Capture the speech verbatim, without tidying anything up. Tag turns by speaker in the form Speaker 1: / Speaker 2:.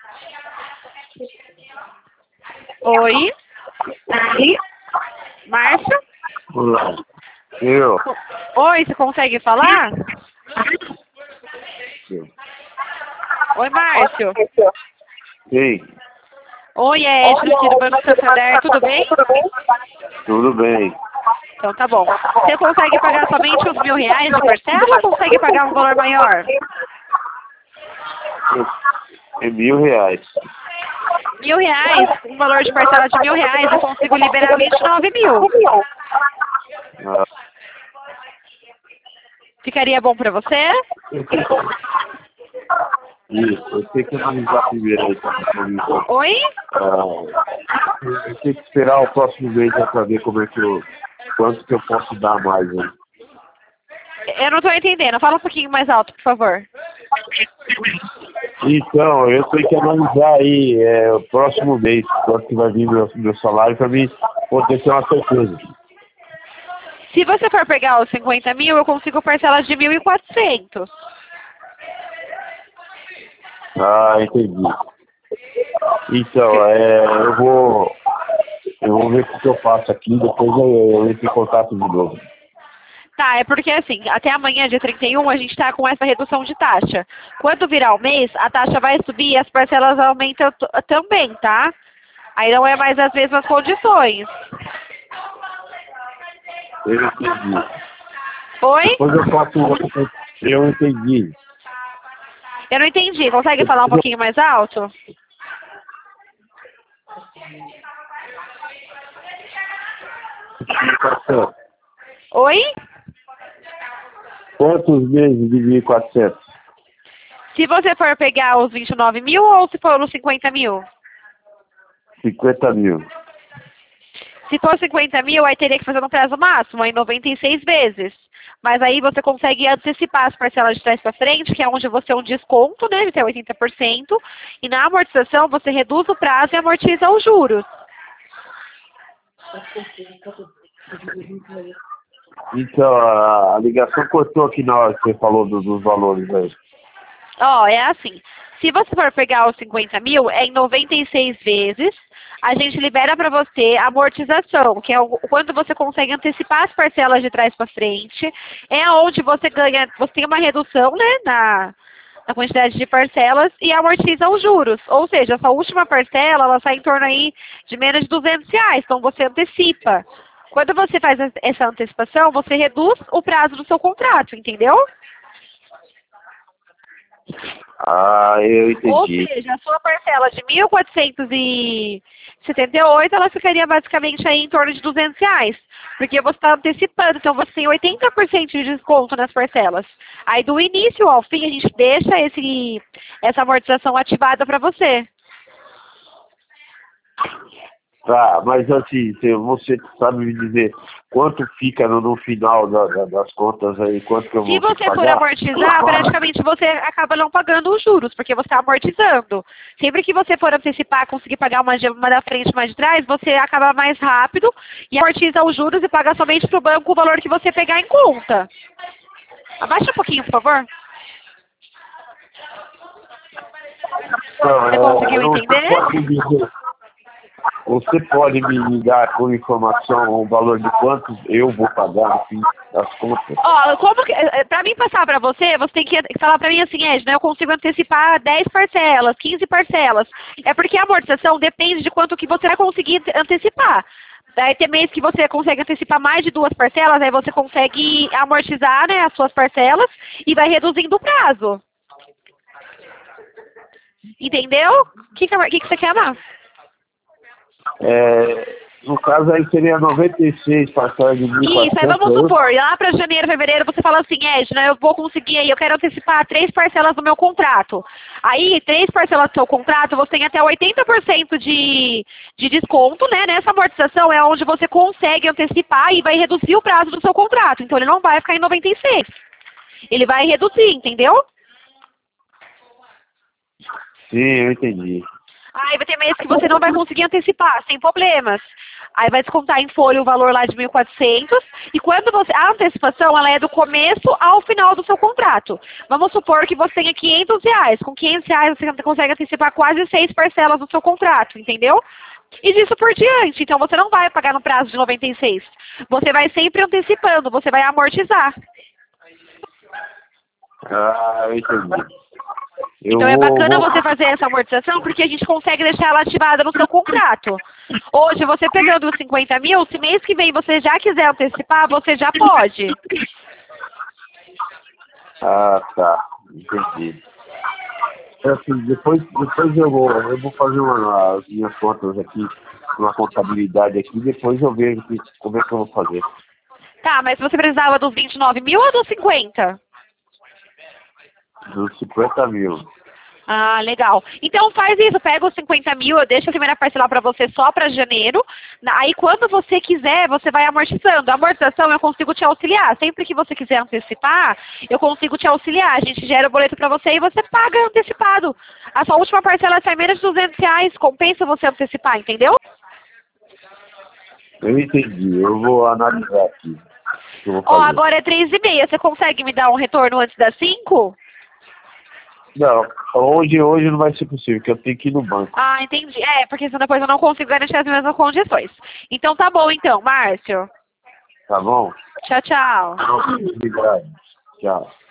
Speaker 1: Oi? Márcio?
Speaker 2: Olá. Eu.
Speaker 1: Oi, você consegue falar?
Speaker 2: Sim.
Speaker 1: Oi, Márcio.
Speaker 2: Sim.
Speaker 1: Oi, é Edna aqui do Banco Santander, tudo bem?
Speaker 2: Tudo bem.
Speaker 1: Então tá bom. Você consegue pagar somente os mil reais de parcela ou consegue pagar um valor maior?
Speaker 2: É mil reais.
Speaker 1: Mil reais, um valor de parcela de mil reais, eu consigo liberar vinte e nove mil.
Speaker 2: Ah,
Speaker 1: Ficaria bom pra você?
Speaker 2: isso. Eu tenho que analisar primeiro aí. Tá?
Speaker 1: Oi?
Speaker 2: Ah, eu tenho que esperar o próximo mês para ver como é que eu, quanto que eu posso dar mais. Né?
Speaker 1: Eu não tô entendendo. Fala um pouquinho mais alto, por favor.
Speaker 2: Então, eu tenho que analisar aí é, o próximo mês, quanto que vai vir meu, meu salário para mim poder ter uma certeza.
Speaker 1: Se você for pegar os cinquenta mil, eu consigo parcelas de mil e quatrocentos.
Speaker 2: Ah, entendi. Então, é, eu vou eu vou ver o que eu faço aqui, depois eu, eu entro em contato de novo.
Speaker 1: Tá, é porque assim, até amanhã, dia trinta e um, a gente tá com essa redução de taxa. Quando virar o mês, a taxa vai subir e as parcelas aumentam t- também, tá? Aí não é mais as mesmas condições.
Speaker 2: Eu entendi.
Speaker 1: Oi?
Speaker 2: Depois eu faço um outro. Eu entendi.
Speaker 1: Eu não entendi. Consegue falar um pouquinho mais alto? Oi?
Speaker 2: Quantos meses de mil e quatrocentos?
Speaker 1: Se você for pegar os vinte e nove mil ou se for os cinquenta mil?
Speaker 2: cinquenta mil.
Speaker 1: Se for cinquenta mil, aí teria que fazer no prazo máximo, em noventa e seis vezes. Mas aí você consegue antecipar as parcelas de trás para frente, que é onde você tem um desconto, né, de até oitenta por cento. E na amortização, você reduz o prazo e amortiza os juros.
Speaker 2: Então, a, a ligação cortou aqui na hora que você falou do- dos valores aí.
Speaker 1: Ó, é assim. Se você for pegar os cinquenta mil, é em noventa e seis vezes. A gente libera para você a amortização, que é o, quando você consegue antecipar as parcelas de trás para frente. É onde você ganha, você tem uma redução, né, na, na quantidade de parcelas e amortiza os juros. Ou seja, essa última parcela, ela sai em torno aí de menos de duzentos reais. Então você antecipa. Quando você faz essa antecipação, você reduz o prazo do seu contrato, entendeu?
Speaker 2: Ah, eu
Speaker 1: Ou
Speaker 2: entendi.
Speaker 1: seja, a sua parcela de mil quatrocentos e setenta e oito, ela ficaria basicamente aí em torno de duzentos reais. Porque você está antecipando, então você tem oitenta por cento de desconto nas parcelas. Aí do início ao fim, a gente deixa esse, essa amortização ativada para você.
Speaker 2: Tá, mas assim, se você sabe me dizer quanto fica no, no final da- da- das contas aí, quanto que eu
Speaker 1: Se
Speaker 2: vou ter que
Speaker 1: você for
Speaker 2: pagar?
Speaker 1: amortizar, praticamente você acaba não pagando os juros, porque você está amortizando. Sempre que você for antecipar, conseguir pagar uma, de- uma da frente e uma de trás, você acaba mais rápido e amortiza os juros e paga somente para o banco o valor que você pegar em conta. Abaixa um pouquinho, por favor.
Speaker 2: Não,
Speaker 1: Você
Speaker 2: é,
Speaker 1: conseguiu
Speaker 2: eu-
Speaker 1: entender?
Speaker 2: você pode me dizer, você pode me me dar com informação o valor de quanto eu vou pagar no fim das contas?
Speaker 1: Ó, como que, eh, pra mim passar pra você, você tem que falar pra mim assim, Edna, eu consigo antecipar dez parcelas, quinze parcelas. É porque a amortização depende de quanto que você vai conseguir ante- antecipar. Daí tem mês que você consegue antecipar mais de duas parcelas, aí você consegue amortizar, né, as suas parcelas e vai reduzindo o prazo. Entendeu? O que, que, que que você quer, Mar?
Speaker 2: É, no caso aí seria noventa e seis parcelas de mil e
Speaker 1: Isso, aí
Speaker 2: quatrocentos,
Speaker 1: vamos
Speaker 2: é isso?
Speaker 1: supor, lá para janeiro, fevereiro, você fala assim, Edna, eu vou conseguir aí, eu quero antecipar três parcelas do meu contrato. Aí, três parcelas do seu contrato, você tem até oitenta por cento de, de desconto, né? Nessa amortização é onde você consegue antecipar e vai reduzir o prazo do seu contrato. Então, ele não vai ficar em noventa e seis. Ele vai reduzir, entendeu?
Speaker 2: Sim, eu entendi.
Speaker 1: Aí vai ter mês que você não vai conseguir antecipar, sem problemas. Aí vai descontar em folha o valor lá de mil e quatrocentos. E quando você... A antecipação, ela é do começo ao final do seu contrato. Vamos supor que você tenha quinhentos reais. Com quinhentos reais você consegue antecipar quase seis parcelas do seu contrato, entendeu? E disso por diante. Então você não vai pagar no prazo de noventa e seis. Você vai sempre antecipando, você vai amortizar.
Speaker 2: Ah, eu entendi. Eu
Speaker 1: Então é
Speaker 2: vou,
Speaker 1: bacana
Speaker 2: vou...
Speaker 1: você fazer essa amortização porque a gente consegue deixar ela ativada no seu contrato. Hoje, você pegando os cinquenta mil, se mês que vem você já quiser antecipar, você já pode.
Speaker 2: Ah, tá. Entendi. Assim, depois, depois eu vou, eu vou fazer uma, as minhas contas aqui, uma contabilidade aqui, depois eu vejo que, como é que eu vou fazer.
Speaker 1: Tá, mas você precisava dos vinte e nove mil ou dos cinquenta?
Speaker 2: Dos cinquenta mil.
Speaker 1: Ah, legal. Então faz isso, pega os cinquenta mil, eu deixo a primeira parcela para você só para janeiro. Aí quando você quiser, você vai amortizando. A amortização eu consigo te auxiliar. Sempre que você quiser antecipar, eu consigo te auxiliar. A gente gera o boleto para você e você paga antecipado. A sua última parcela sai menos de duzentos reais, compensa você antecipar, entendeu?
Speaker 2: Eu entendi, eu vou analisar aqui. O que eu vou
Speaker 1: Ó,
Speaker 2: fazer.
Speaker 1: agora é três e meia. Você consegue me dar um retorno antes das cinco?
Speaker 2: Não, hoje, hoje não vai ser possível, porque eu tenho que ir no banco.
Speaker 1: Ah, entendi. É, porque senão depois eu não consigo garantir as mesmas condições. Então tá bom então, Márcio.
Speaker 2: Tá bom?
Speaker 1: Tchau, tchau.
Speaker 2: Obrigado. Tchau.